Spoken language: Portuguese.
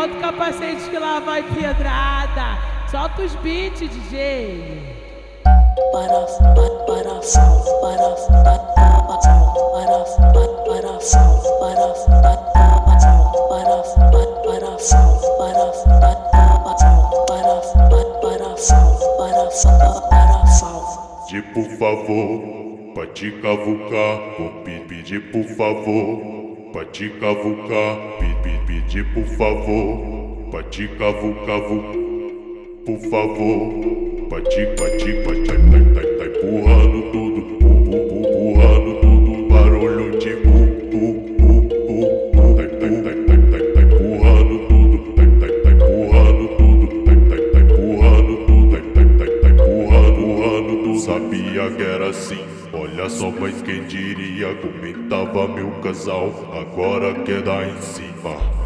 bota o capacete que lá vai pedrada. Solta os beats, DJ. De por favor, pra te cavucar, vou pedir por favor, pra te cavucar, pedir por favor, pra te cavucar, por favor, pra te tá empurrando tudo, empurrando tudo, barulho de tá empurrando tudo, tá empurrando tudo, tá empurrando tudo, tá empurrando tudo, sabia que era assim. Olha só, mas quem diria, comentava meu casal, agora quer dar em cima.